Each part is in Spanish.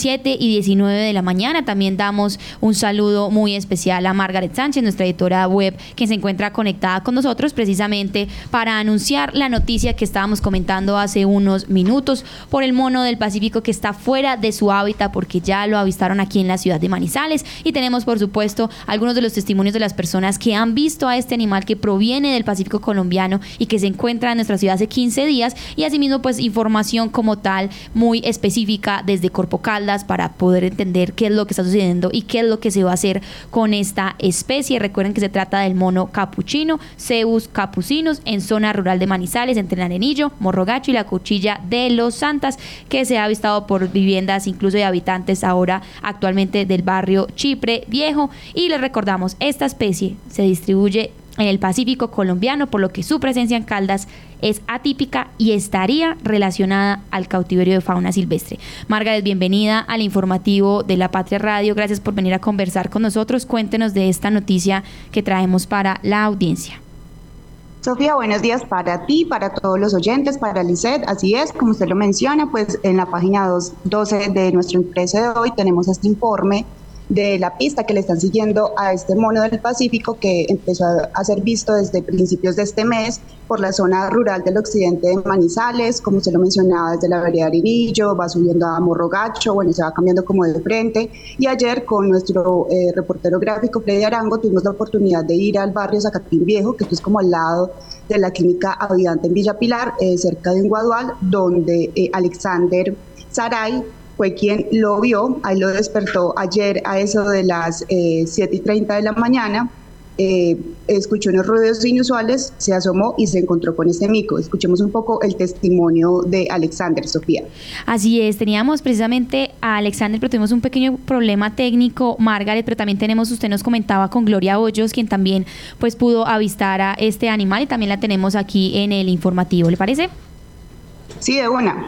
7:19 de la mañana. También damos un saludo muy especial a Margaret Sánchez, nuestra editora web, que se encuentra conectada con nosotros precisamente para anunciar la noticia que estábamos comentando hace unos minutos por el mono del Pacífico que está fuera de su hábitat porque ya lo avistaron aquí en la ciudad de Manizales. Y tenemos, por supuesto, algunos de los testimonios de las personas que han visto a este animal que proviene del Pacífico colombiano y que se encuentra en nuestra ciudad hace 15 días, y asimismo pues información como tal muy específica desde Corpo Caldas para poder entender qué es lo que está sucediendo y qué es lo que se va a hacer con esta especie. Recuerden que se trata del mono capuchino, Zeus capucinus, en zona rural de Manizales, entre el Arenillo, Morrogacho y la Cuchilla de los Santas, que se ha avistado por viviendas incluso de habitantes ahora actualmente del barrio Chipre Viejo. Y les recordamos, esta especie se distribuye en el Pacífico colombiano, por lo que su presencia en Caldas es atípica y estaría relacionada al cautiverio de fauna silvestre. Margaret, bienvenida al informativo de La Patria Radio. Gracias por venir a conversar con nosotros. Cuéntenos de esta noticia que traemos para la audiencia. Sofía, buenos días para ti, para todos los oyentes, para Lisset. Así es, como usted lo menciona, pues en la página 12 de nuestro impreso de hoy tenemos este informe de la pista que le están siguiendo a este mono del Pacífico que empezó a ser visto desde principios de este mes por la zona rural del occidente de Manizales, como se lo mencionaba, desde la vereda Arenillo, va subiendo a Morrogacho, bueno, se va cambiando como de frente. Y ayer con nuestro reportero gráfico Freddy Arango tuvimos la oportunidad de ir al barrio Zacatín Viejo, que es como al lado de la clínica Avidante en Villa Pilar, cerca de Guadual, donde Alexander Saray fue quien lo vio. Ahí lo despertó ayer a eso de las 7:30 de la mañana, escuchó unos ruidos inusuales, se asomó y se encontró con este mico. Escuchemos un poco el testimonio de Alexander, Sofía. Así es, teníamos precisamente a Alexander, pero tuvimos un pequeño problema técnico, Margaret, pero también tenemos, usted nos comentaba, con Gloria Hoyos, quien también pues pudo avistar a este animal, y también la tenemos aquí en el informativo, ¿le parece? Sí, de una.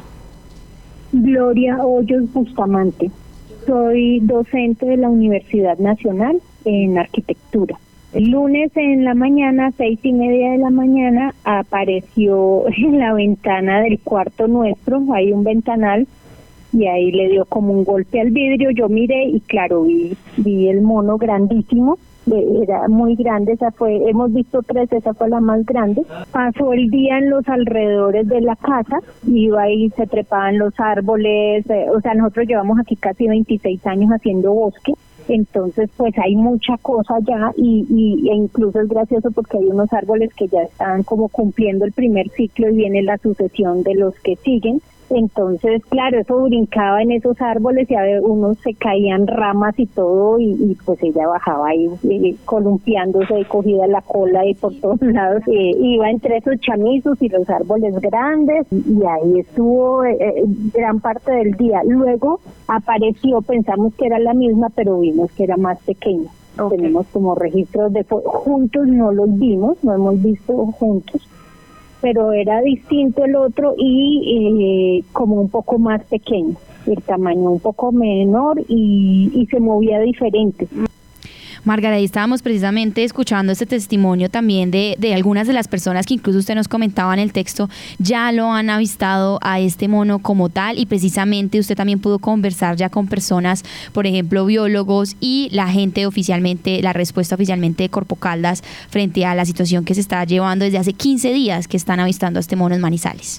Gloria Hoyos Bustamante. Soy docente de la Universidad Nacional en arquitectura. El lunes en la mañana, 6:30 de la mañana, apareció en la ventana del cuarto nuestro, hay un ventanal, y ahí le dio como un golpe al vidrio. Yo miré y claro, vi el mono grandísimo, era muy grande, hemos visto 3, esa fue la más grande. Pasó el día en los alrededores de la casa, iba y se trepaba en los árboles, nosotros llevamos aquí casi 26 años haciendo bosque, entonces pues hay mucha cosa ya e incluso es gracioso porque hay unos árboles que ya están como cumpliendo el primer ciclo y viene la sucesión de los que siguen. Entonces, claro, eso brincaba en esos árboles y a ver, unos se caían ramas y todo, y pues ella bajaba ahí columpiándose, cogida la cola y por todos lados, iba entre esos chamizos y los árboles grandes, y ahí estuvo gran parte del día. Luego apareció, pensamos que era la misma, pero vimos que era más pequeña. Okay. Tenemos como registros de juntos, no los vimos, no hemos visto juntos, pero era distinto el otro y como un poco más pequeño, el tamaño un poco menor y se movía diferente. Margarita, estábamos precisamente escuchando este testimonio también de algunas de las personas que incluso usted nos comentaba en el texto, ya lo han avistado a este mono como tal, y precisamente usted también pudo conversar ya con personas, por ejemplo, biólogos y la gente oficialmente, la respuesta oficialmente de Corpo Caldas frente a la situación que se está llevando desde hace 15 días que están avistando a este mono en Manizales.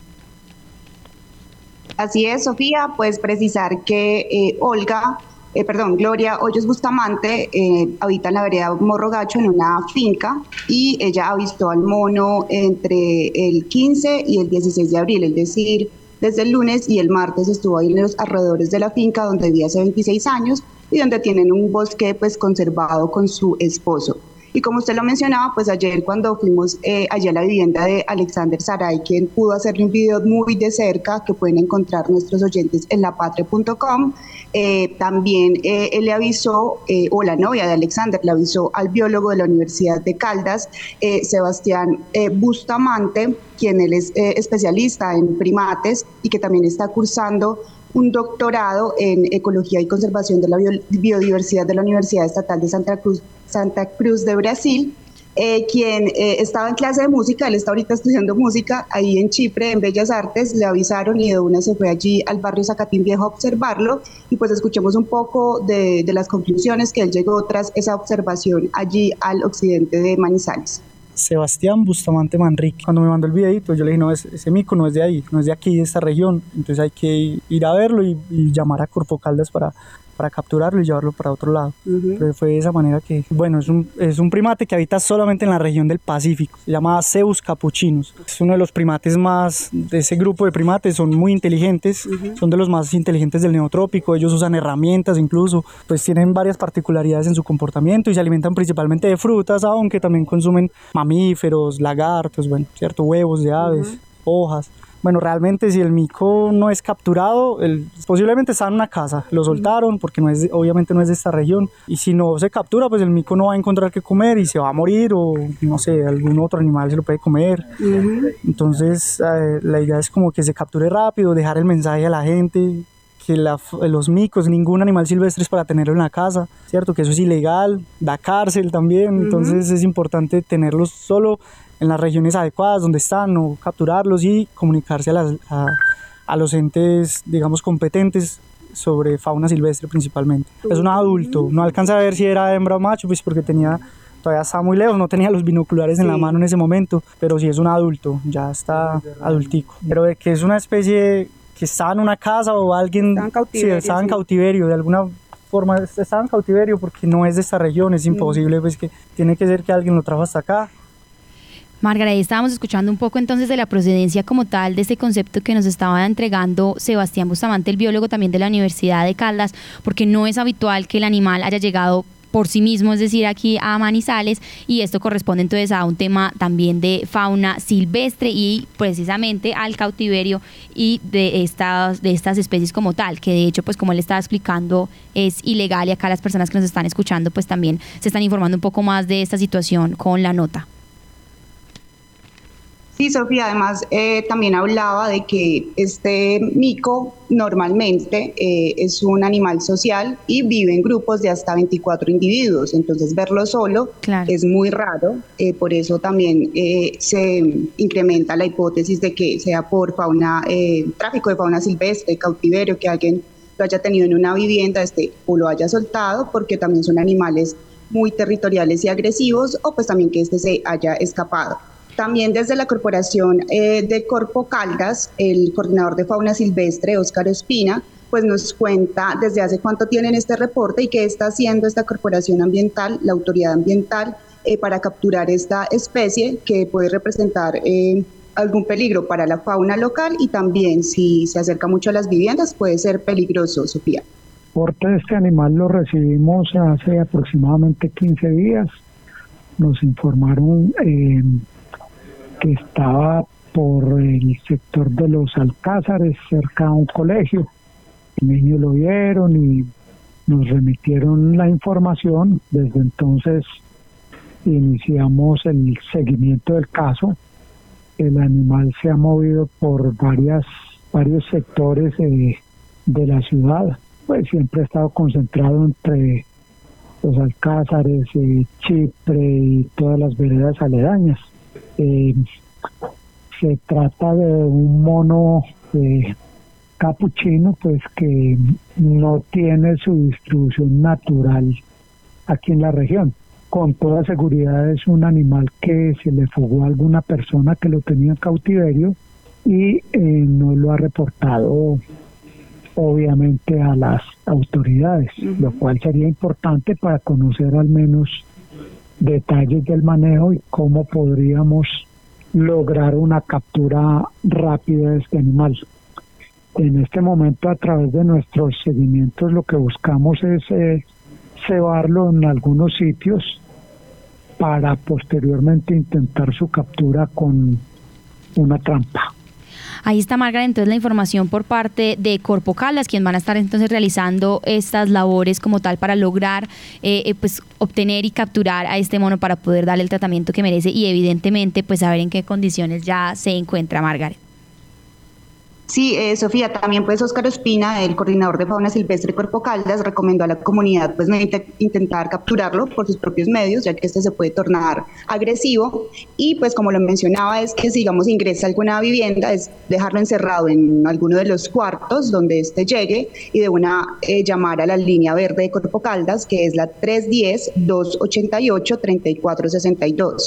Así es, Sofía, pues precisar que Gloria Hoyos Bustamante habita en la vereda Morrogacho en una finca, y ella avistó al mono entre el 15 y el 16 de abril, es decir, desde el lunes, y el martes estuvo ahí en los alrededores de la finca donde vivía hace 26 años y donde tienen un bosque pues conservado con su esposo. Y como usted lo mencionaba, pues ayer cuando fuimos allá a la vivienda de Alexander Saray, quien pudo hacerle un video muy de cerca que pueden encontrar nuestros oyentes en lapatria.com, también él le avisó, o la novia de Alexander le avisó al biólogo de la Universidad de Caldas, Sebastián Bustamante, quien él es especialista en primates y que también está cursando un doctorado en Ecología y Conservación de la Biodiversidad de la Universidad Estatal de Santa Cruz de Brasil, quien estaba en clase de música, él está ahorita estudiando música ahí en Chipre, en Bellas Artes, le avisaron y de una se fue allí al barrio Zacatín Viejo a observarlo, y pues escuchemos un poco de las conclusiones que él llegó tras esa observación allí al occidente de Manizales. Sebastián Bustamante Manrique. Cuando me mandó el videito, yo le dije, no, ese mico no es de ahí, no es de aquí, de esta región, entonces hay que ir a verlo y llamar a Corpo Caldas para capturarlo y llevarlo para otro lado. Pero fue de esa manera que, bueno, es un primate que habita solamente en la región del Pacífico, se llama Zeus capucinus. Es uno de los primates más, de ese grupo de primates, son muy inteligentes, son de los más inteligentes del neotrópico, ellos usan herramientas incluso, pues tienen varias particularidades en su comportamiento y se alimentan principalmente de frutas, aunque también consumen mamíferos, lagartos, bueno, cierto, huevos de aves, hojas. Bueno, realmente si el mico no es capturado, posiblemente está en una casa, lo soltaron porque obviamente no es de esta región, y si no se captura, pues el mico no va a encontrar qué comer y se va a morir, o no sé, algún otro animal se lo puede comer. Entonces la idea es como que se capture rápido, dejar el mensaje a la gente que los micos, ningún animal silvestre es para tenerlo en la casa, ¿cierto? Que eso es ilegal, da cárcel también, entonces es importante tenerlos solo en las regiones adecuadas donde están, o capturarlos y comunicarse a los entes, digamos, competentes sobre fauna silvestre principalmente. Es un adulto, no alcanza a ver si era hembra o macho, pues porque todavía estaba muy lejos, no tenía los binoculares en la mano en ese momento, pero sí es un adulto, ya está adultico. Pero de que es una especie que estaba en una casa o alguien... Estaba en cautiverio, de alguna forma estaba en cautiverio porque no es de esta región, es imposible, pues que tiene que ser que alguien lo trajo hasta acá. Margaret, estábamos escuchando un poco entonces de la procedencia como tal de este concepto que nos estaba entregando Sebastián Bustamante, el biólogo también de la Universidad de Caldas, porque no es habitual que el animal haya llegado por sí mismo, es decir, aquí a Manizales, y esto corresponde entonces a un tema también de fauna silvestre y precisamente al cautiverio y de estas especies como tal, que de hecho, pues como él estaba explicando, es ilegal, y acá las personas que nos están escuchando pues también se están informando un poco más de esta situación con la nota. Sí, Sofía, además también hablaba de que este mico normalmente es un animal social y vive en grupos de hasta 24 individuos, entonces verlo solo es muy raro, por eso también se incrementa la hipótesis de que sea por tráfico de fauna silvestre, cautiverio, que alguien lo haya tenido en una vivienda o lo haya soltado, porque también son animales muy territoriales y agresivos, o pues también que se haya escapado. También desde la Corporación de Corpo Caldas, el coordinador de fauna silvestre, Óscar Ospina, pues nos cuenta desde hace cuánto tienen este reporte y qué está haciendo esta corporación ambiental, la autoridad ambiental, para capturar esta especie que puede representar algún peligro para la fauna local, y también si se acerca mucho a las viviendas puede ser peligroso, Sofía. El reporte de este animal lo recibimos hace aproximadamente 15 días. Nos informaron que estaba por el sector de los Alcázares, cerca a un colegio. Los niños lo vieron y nos remitieron la información. Desde entonces iniciamos el seguimiento del caso. El animal se ha movido por varios sectores de la ciudad. Pues siempre ha estado concentrado entre los Alcázares, Chipre y todas las veredas aledañas. Se trata de un mono capuchino, pues que no tiene su distribución natural aquí en la región. Con toda seguridad es un animal que se le fugó a alguna persona que lo tenía en cautiverio y no lo ha reportado obviamente a las autoridades, lo cual sería importante para conocer al menos detalles del manejo y cómo podríamos lograr una captura rápida de este animal. En este momento, a través de nuestros seguimientos, lo que buscamos es cebarlo en algunos sitios para posteriormente intentar su captura con una trampa. Ahí está, Margaret, entonces la información por parte de Corpo Caldas, quien van a estar entonces realizando estas labores como tal para lograr pues obtener y capturar a este mono para poder darle el tratamiento que merece y evidentemente pues saber en qué condiciones ya se encuentra, Margaret. Sí, Sofía, también pues Óscar Ospina, el coordinador de fauna silvestre Cuerpo Caldas, recomendó a la comunidad pues intentar capturarlo por sus propios medios, ya que este se puede tornar agresivo, y pues como lo mencionaba es que si digamos ingresa a alguna vivienda es dejarlo encerrado en alguno de los cuartos donde este llegue y de una llamar a la línea verde de Cuerpo Caldas, que es la 310-288-3462.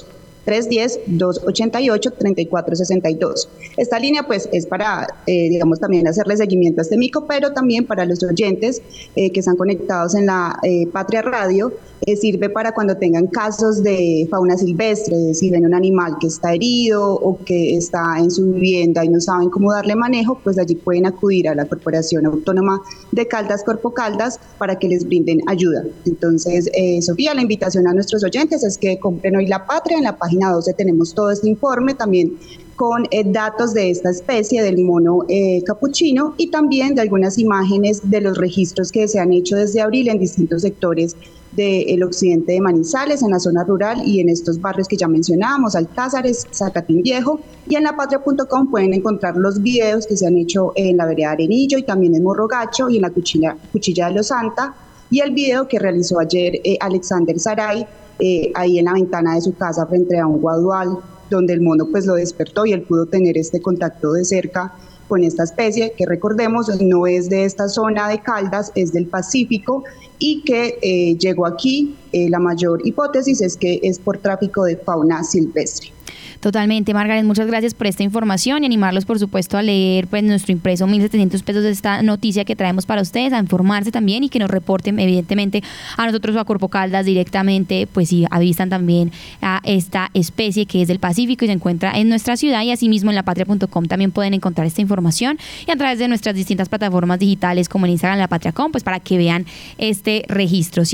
310-288-3462. Esta línea pues es para, digamos, también hacerle seguimiento a este mico, pero también para los oyentes que están conectados en la Patria Radio, sirve para cuando tengan casos de fauna silvestre, si ven un animal que está herido o que está en su vivienda y no saben cómo darle manejo, pues allí pueden acudir a la Corporación Autónoma de Caldas, Cuerpo Caldas, para que les brinden ayuda. Entonces, Sofía, la invitación a nuestros oyentes es que compren hoy La Patria. En la página 12 tenemos todo este informe, también con datos de esta especie del mono capuchino y también de algunas imágenes de los registros que se han hecho desde abril en distintos sectores del occidente de Manizales, en la zona rural y en estos barrios que ya mencionábamos, Alcázares, Zacatín Viejo, y en lapatria.com pueden encontrar los videos que se han hecho en la vereda Arenillo y también en Morro Gacho y en la Cuchilla de Los Santa, y el video que realizó ayer Alexander Saray ahí en la ventana de su casa frente a un guadual, donde el mono pues lo despertó y él pudo tener este contacto de cerca con esta especie, que recordemos no es de esta zona de Caldas, es del Pacífico, y que llegó aquí. La mayor hipótesis es que es por tráfico de fauna silvestre. Totalmente, Margaret, muchas gracias por esta información y animarlos, por supuesto, a leer pues nuestro impreso 1.700 pesos de esta noticia que traemos para ustedes, a informarse también y que nos reporten evidentemente a nosotros o a Cuerpo Caldas directamente, pues si avistan también a esta especie que es del Pacífico y se encuentra en nuestra ciudad, y asimismo en lapatria.com también pueden encontrar esta información y a través de nuestras distintas plataformas digitales como en Instagram, lapatria.com, pues para que vean este registro.